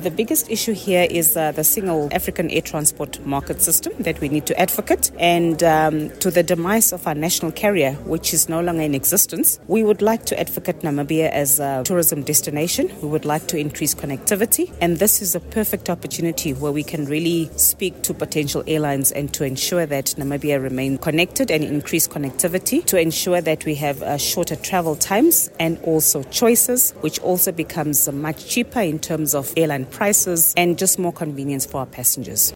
The biggest issue here is the single African air transport market system that we need to advocate, and to the demise of our national carrier, which is no longer in existence. We would like to advocate Namibia as a tourism destination. We would like to increase connectivity, and this is a perfect opportunity where we can really speak to potential airlines and to ensure that Namibia remains connected and increase connectivity, to ensure that we have shorter travel times and also choices, which also becomes much cheaper in terms of airline prices and just more convenience for our passengers.